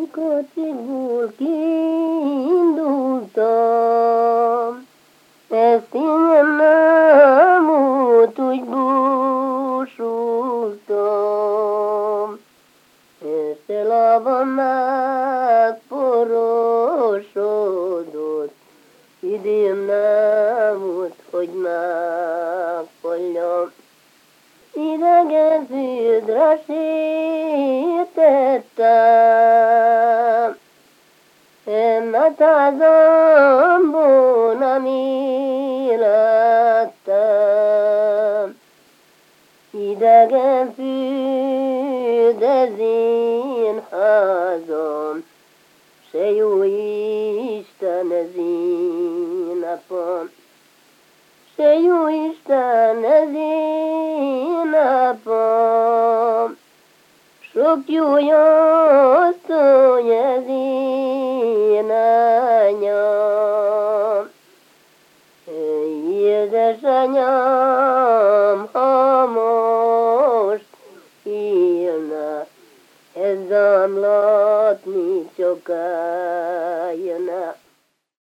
Kocsiból kiindultam, ezt én nem úgy búsultam. Este lába megporosodott, idén nem úgy, hogy meghalljam. Idegen földre sétettem, mert házamból nem élettem. Idegen föld, ez én házam, se jó Isten, ez én apám. Se jó Isten, ez én apám, sok jó asszony, ez én anyám. Édesanyám, ha most élne, ez látni csak eljönne.